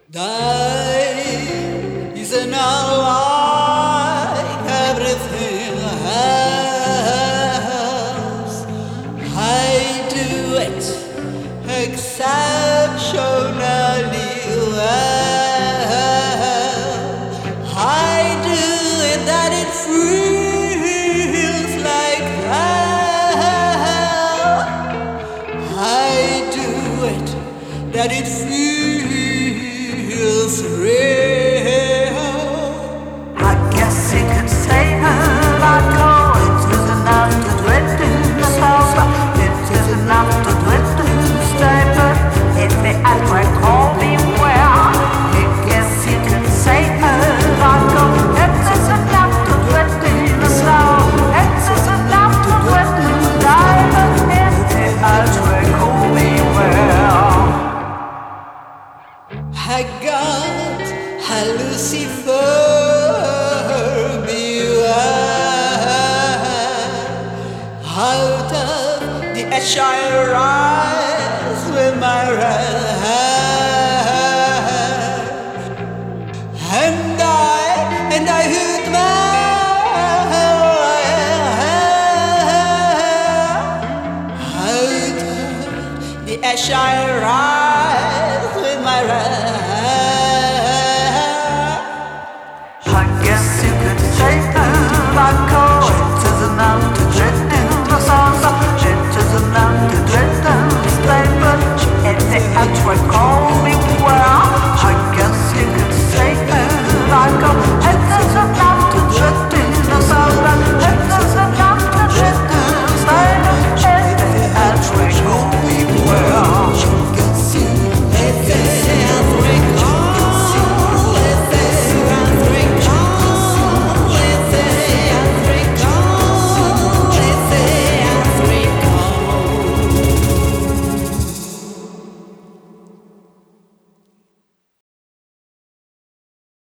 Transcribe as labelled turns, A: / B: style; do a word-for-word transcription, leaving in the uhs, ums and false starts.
A: Die is not like everything else. I do it exceptionally well. I do it that it feels like hell. I do it that it feels real.
B: I guess you could say that I go. It is enough to dread to solve. It is enough to dread to stay. But if the address call me well, I guess you could say that I go. It is enough to dread to solve. It is enough to dread to die. But if the address call me well,
A: I got a Lucifer beware. Out of the ash I rise with my red